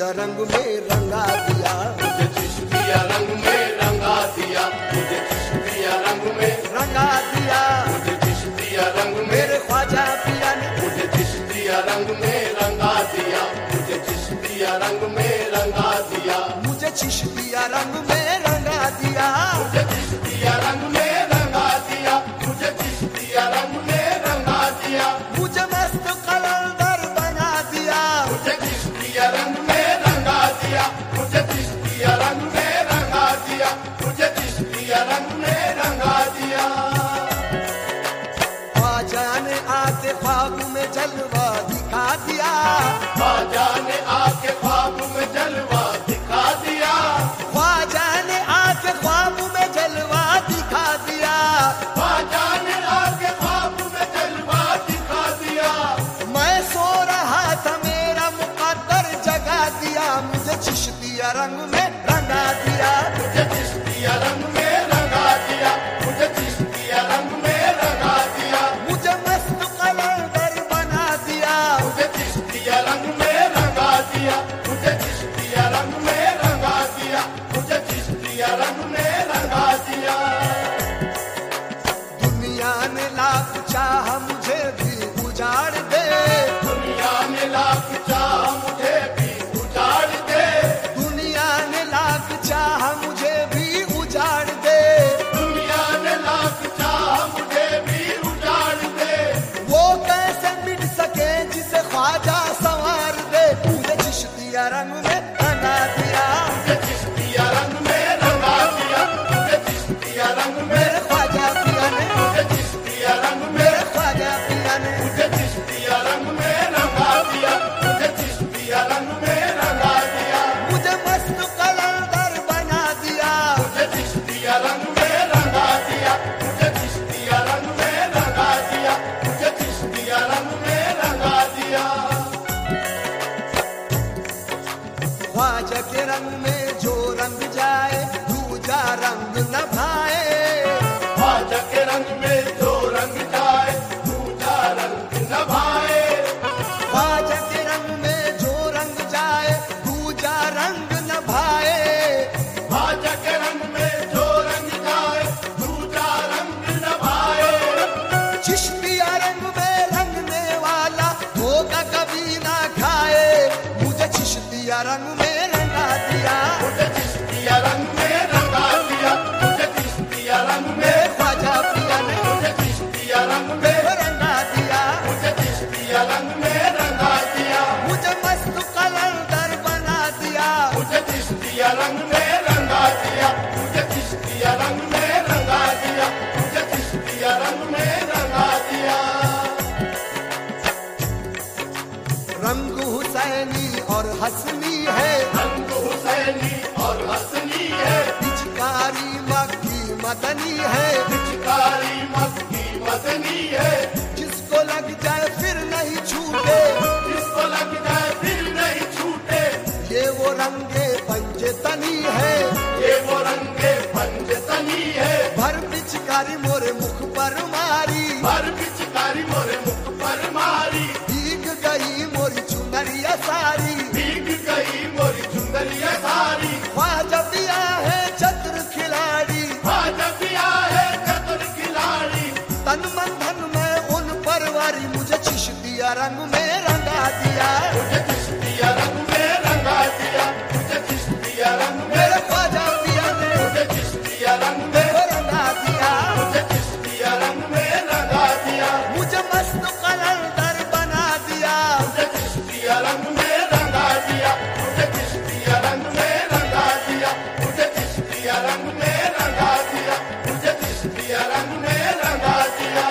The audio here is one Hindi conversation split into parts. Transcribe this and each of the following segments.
रंग में रंगा दिया, मुझे चिश्तिया रंग में रंगा दिया, मुझे चिश्तिया रंग में रंगा दिया। मुझे चिश्तिया रंग में मेरे ख्वाजा पिया ने मुझे चिश्तिया रंग में रंगा दिया, मुझे चिश्तिया रंग में रंगा दिया, मुझे चिश्तिया रंग में रंगा दिया, मुझे चिश्तिया रंग में रंगा दिया, मुझे चिश्तिया रंग में रंगा दिया, मुझे मस्त कलंदर बना दिया, मुझे चिश्तिया रंग में रंगा दिया, मुझे चिश्तिया रंग में रंगा दिया, मुझे चिश्तिया रंग में रंगा दिया। ख्वाजा ने आके ख्वाब में जलवा दिखा दिया, ख्वाजा ने आके ख्वाब में जलवा दिखा दिया, ख्वाजा ने आके ख्वाब में जलवा दिखा दिया, ख्वाजा ने आके ख्वाब में जलवा दिखा दिया। मैं सो रहा था मेरा मुकद्दर जगा दिया, मुझे चिश्तिया रंग में रंगा दिया, मुझे चिश्तिया रंग में रंगा दिया, मुझे चिश्तिया रंग में रंगा दिया, मुझे मस्त कलंदर बना दिया, मुझे चिश्तिया रंग में रंगा दिया, मुझे चिश्तिया रंग में रंगा दिया, मुझे चिश्तिया रंग में रंगा दिया। दुनिया ने लाख चाह मुझे भी उजाड़ दे, दुनिया ने लाख चाह मुझे भी उजाड़ दे, दुनिया ने लाख चाह मुझे भी उजाड़ दे, दुनिया ने लाख चाह मुझे भी उजाड़ दे, वो कैसे मिट सके जिसे ख्वाजा संवार दे, मुझे चिश्तिया रंग में रंगा दिया, मुझे चिश्तिया रंग में रंगा दिया, मुझे चिश्तिया रंग में मेरे ख्वाजा पिया ने, मुझे चिश्तिया रंग में मेरे ख्वाजा पिया ने मुझे चिश्तिया रंग में रंगा दिया, मुझे चिश्तिया रंग में रंगा दिया, मुझे मस्त कलंदर बना दिया, मुझे चिश्तिया रंग में रंगा दिया, मुझे चिश्तिया रंग में रंगा दिया, मुझे चिश्तिया रंग में रंगा दिया। ख्वाजा के रंग में जो रंग जाए दूजा रंग न भाए, ख्वाजा के रंग में जो रंग जाए दूजा रंग न भाए, ख्वाजा के रंग में जो रंग जाए दूजा रंग न भाए, ख्वाजा के रंग में जो रंग जाए दूजा रंग न भाए, चिश्तिया रंग में रंगने वाला धोखा कभी ना खाए, मुझे चिश्तिया रंग में रंगा दिया, मुझे चिश्तिया रंग में रंगा दिया, मुझे चिश्तिया रंग में ख्वाजा पिया ने मुझे चिश्तिया रंग में रंगा दिया, मुझे चिश्तिया रंग में रंगा दिया, मुझे मस्त कलंदर बना दिया, मुझे चिश्तिया रंग में रंगा दिया, मुझे चिश्तिया रंग में रंगा दिया, मुझे चिश्तिया रंग में रंगा दिया। रंग हुसैनी और हसनी है, रंग हुसैनी और हसनी है, पिचकारी मक्खी मदनी है, पिचकारी मक्खी मदनी है, जिसको लग जाए फिर नहीं छूटे, जिसको लग जाए फिर नहीं छूटे, ये वो रंगे पंजे तनी है, ये वो रंगे पंजतनी है, भर पिचकारी मोरे मुख पर मारी, भर पिचकारी मोरे मुख पर मारी, भीग गई मोरी चुनरिया सारी, भीग गई मोरी चुंदरिया सारी, ख्वाजा पिया है चतुर खिलाड़ी, ख्वाजा पिया है चतुर खिलाड़ी, तन मन धन में उन पर वारी, मुझे चिश्तिया रंग में रंगा दिया, मुझे चिश्तिया रंग में रंगा दिया, मुझे चिश्तिया रंग में मेरे ख्वाजा पिया ने मुझे चिश्तिया रंग में रंगा दिया, मुझे चिश्तिया रंग में रंगा दिया, मुझे मस्त कलंदर बना दिया, मुझे चिश्तिया रंग में रंगा दिया, मुझे चिश्तिया रंग में रंगा दिया, मुझे चिश्तिया रंग में रंगा दिया, मुझे चिश्तिया रंग में रंगा दिया।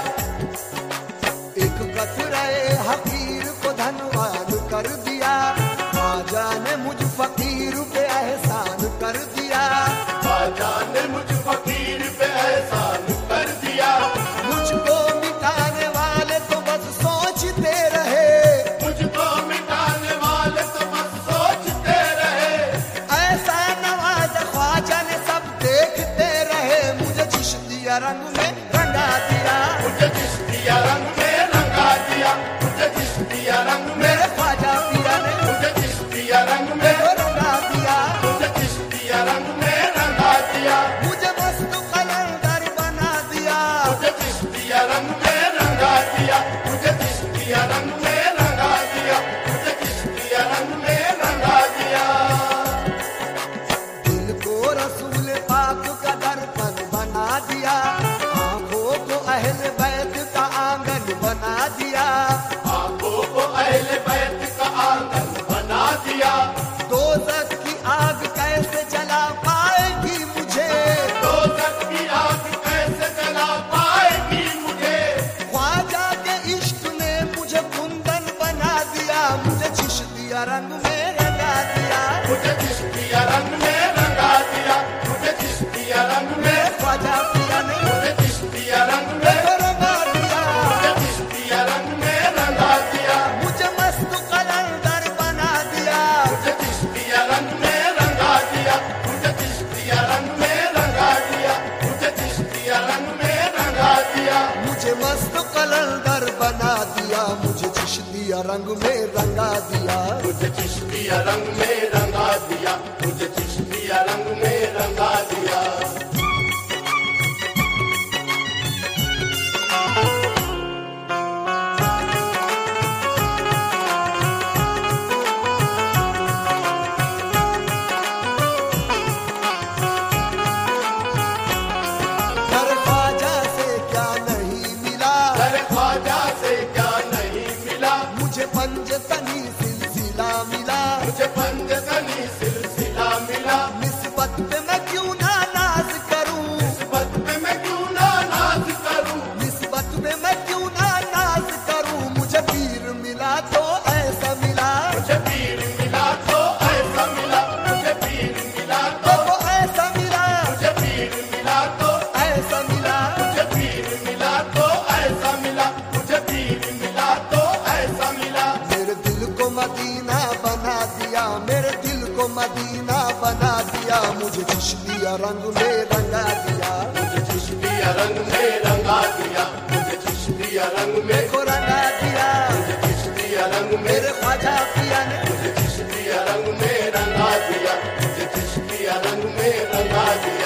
एक कतरे हकीर को धनवान कर दिया, ख्वाजा ने मुझ फकीर पे एहसान कर दिया, ख्वाजा ने मुझ फकीर पे एहसान कर दिया, मुझको मिटाने वाले तो बस सोचते रहे, मुझको मिटाने वाले तो बस सोचते रहे, ऐसा नवाज ख्वाजा ने सब देखते रहे, मुझे चिश्तिया रंग में रंगा दिया, मुझे चिश्तिया रंग में रंगा दिया, मुझे चिश्तिया रंग में मेरे ख्वाजा पिया ने मुझे चिश्तिया रंग ख्वाजा पिया ने मुझे चिश्तिया रंग में देखो रंगा दिया, मुझे चिश्तिया रंग में रंगा दिया, मुझे मस्त कलंदर बना दिया, मुझे चिश्तिया रंग में रंगा दिया, मुझे चिश्तिया रंग में रंगा दिया, मुझे चिश्तिया रंग में रंगा दिया, मुझे मस्त कलंदर बना दिया, मुझे चिश्तिया रंग में रंगा दिया। मुझे चिश्तिया रंग में रंगा दिया, मुझे चिश्तिया रंग में रंगा दिया। घर ख्वाजा से क्या नहीं मिला, अरे ख्वाजा से क्या नहीं मिला, मुझे पंजतनी सिलसिला मिला, मुझे पंजतनी सिलसिला मिला, निस्बत पे मैं क्यों ना नाज करूं, निस्बत पे मैं क्यों ना नाज करूं, निस्बत पे मैं क्यों ना नाज करूं, मुझे पीर मिला तो ऐसा मिला, मुझे पीर मिला तो ऐसा मिला, मुझे पीर मिला तो देखो ऐसा मिला, मुझे पीर मिला तो ऐसा मिला, मुझे पीर मिला तो ऐसा मिला, मुझे पीर मिला तो ऐसा मिला, मेरे दिल को मदीना बना दिया, मेरे दिल को मदीना बना दिया, मुझे चिश्तिया रंग में रंगा दिया, मुझे चिश्तिया रंग में रंगा दिया, मुझे चिश्तिया रंग में देखो रंगा दिया, मुझे चिश्तिया रंग में मेरे ख्वाजा पिया ने मुझे चिश्तिया रंग में रंगा दिया, मुझे चिश्तिया रंग में रंगा दिया।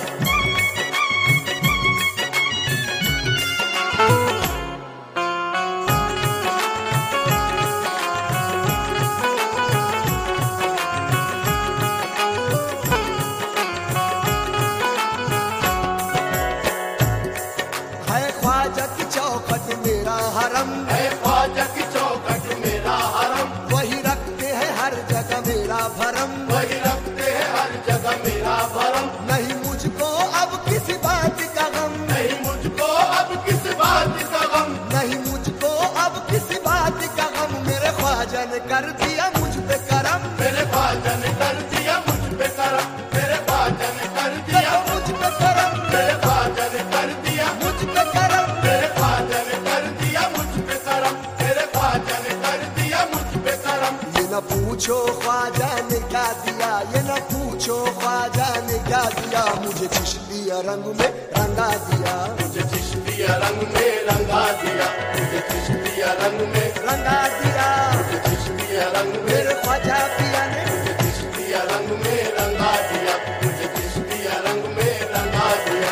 है ख्वाजा की चौखट मेरा हरम, है ख्वाजा की चौखट मेरा हरम, वही रखते हैं हर जगह मेरा भरम, वही रखते हैं हर जगह मेरा भरम, नहीं मुझको अब किसी बात का गम, नहीं मुझको अब किस बात का गम, नहीं मुझको अब किसी बात का गम, मेरे ख्वाजा ने कर दिया मुझ पे करम, मेरे ख्वाजा ने कर दिया मुझ पे करम, मेरे ख्वाजा ने कर दिया देखो मुझ पे करम, मेरे ख्वाजा ने कर दिया मुझ पे करम, मेरे ख्वाजा ने कर दिया मुझ पे करम, मेरे ख्वाजा ने कर दिया मुझ पे करम। ये न पूछो ख्वाजा ने क्या दिया, ये न पूछो ख्वाजा ने क्या दिया, मुझे चिश्तिया रंग में रंगा दिया, मुझे चिश्तिया रंग में रंगा दिया, मुझे चिश्तिया रंग में रंगा दिया, मुझे चिश्तिया रंग में मेरे ख्वाजा पिया ने मुझे चिश्तिया रंग में रंगा दिया, मुझे चिश्तिया रंग में रंगा दिया।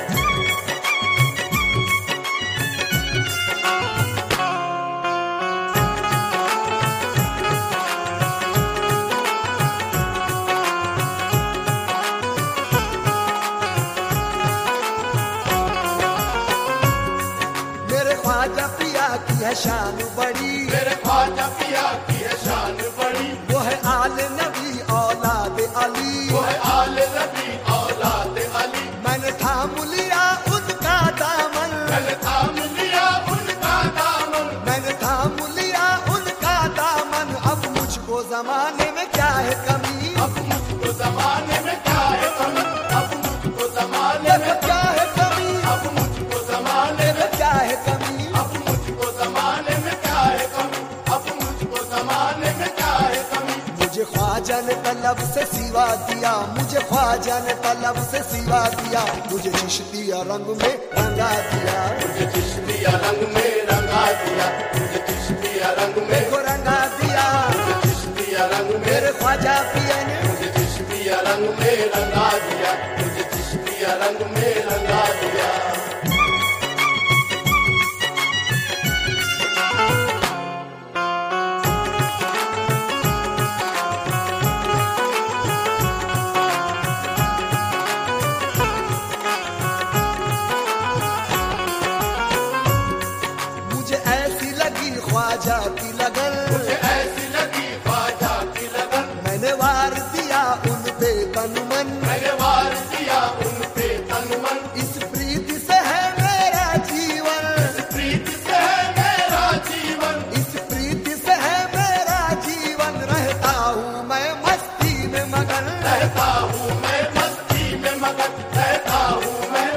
मेरे ख्वाजा पिया की है शान बड़ी, मेरे ख्वाजा पिया की है शान बड़ी, वो है आल नबी औलाद अली, वो है आल नबी औलाद अली, मैंने थाम लिया उनका दामन, मैंने थाम लिया उनका दामन, मैंने थाम लिया उनका दामन, अब मुझको जमाने में क्या है कमी, अब मुझको जमाने में क्या है कमी, अब मुझको जमाने में देखो क्या है कमी, अब मुझको जमाने में क्या है कमी, अब मुझको जमाने में क्या है कमी, अब मुझको जमाने में क्या है कमी। मुझे ख्वाजा ने तलब से सिवा दिया, मुझे ख्वाजा ने तलब से सिवा दिया, मुझे चिश्तिया रंग में रंगा दिया, मुझे चिश्तिया रंग में रंगा दिया, मुझे चिश्तिया रंग में देखो रंगा दिया, मुझे चिश्तिया रंग में मेरे ख्वाजा पिया ने मुझे चिश्तिया रंग में रंगा दिया, मुझे चिश्तिया रंग में रंगा दिया। मुझे ऐसी लगी ख्वाजा की लगन, मुझे ऐसी लगी ख्वाजा की लगन, मैंने वार दिया उन पे तन मन, मैंने वार दिया उन पे तन मन, इस प्रीति से है मेरा जीवन, इस प्रीति से है मेरा जीवन, इस प्रीति से है मेरा जीवन, रहता हूँ मैं मस्ती में मगन, रहता हूँ मैं मस्ती में मगन, रहता हूँ मैं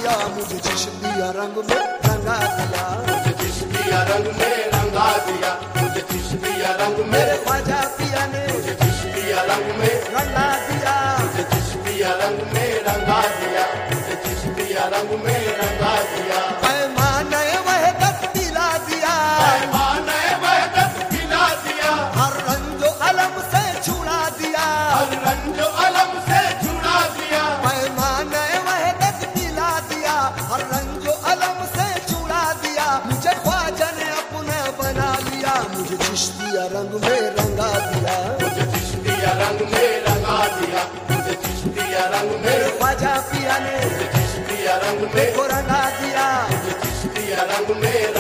दिया, मुझे चिश्तिया रंग में रंगा दिया, मुझे चिश्तिया रंग में रंगा दिया, मुझे चिश्तिया रंग में, मेरे ख्वाजा पिया ने मुझे चिश्तिया रंग में रंगा दिया, मुझे चिश्तिया रंग में रंगा दिया, मुझे चिश्तिया रंग में रंगा दिया। पैमाने वहदत दिला दिया, पैमाने वहदत दिला दिया, हर रंजो अलम से छुड़ा दिया, हर रंजो अलम से छुड़ा दिया। पैमाने वहदत दिला दिया, हर रंजो अलम से छुड़ा दिया, मुझे ख्वाजा ने अपना बना लिया, मुझे चिश्तिया रंग में रंगा दिया, मुझे चिश्तिया रंग में रंगा दिया, मुझे चिश्तिया रंग में, मेरे ख्वाजा पिया ने चिश्तिया रंग में मेरे को रंगा दिया, चिश्तिया रंग में